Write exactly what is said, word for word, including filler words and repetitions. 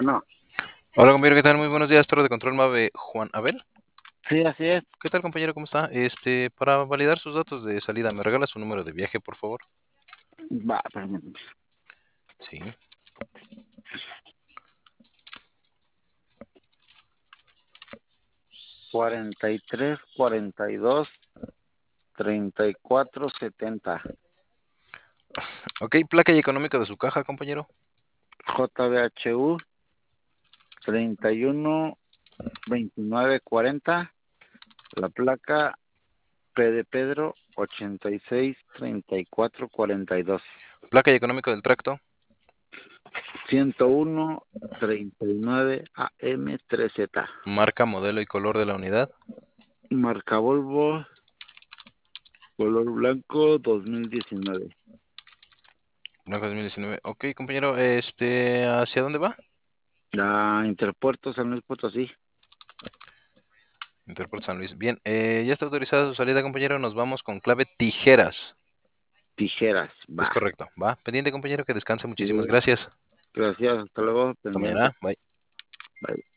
No, Hola compañero, ¿qué tal? Muy buenos días, Torre de Control Mave, Juan Abel. sí, así es. ¿Qué tal compañero? ¿Cómo está? Este, para validar sus datos de salida, ¿me regala su número de viaje, por favor? Va, permíteme. Sí. cuarenta y tres, cuarenta y dos, treinta y cuatro, setenta. Ok, placa y económico de su caja, compañero. J B H U treinta y uno, veintinueve, cuarenta. La placa P de Pedro ochenta y seis, treinta y cuatro, cuarenta y dos. Placa y económico del tracto. ciento uno, treinta y nueve A M tres Z. Marca, modelo y color de la unidad. Marca Volvo, color blanco dos mil diecinueve. Blanco dos mil diecinueve. Ok, compañero, este, ¿hacia dónde va? La Interpuerto San Luis Potosí. Interport San Luis. Bien, eh, ya está autorizada su salida, compañero. Nos vamos con clave tijeras. Tijeras, Es va. correcto. Va, pendiente, compañero, que descanse. Muchísimas Sí, gracias. gracias, hasta luego, Hasta pendiente. mañana. Bye. Bye.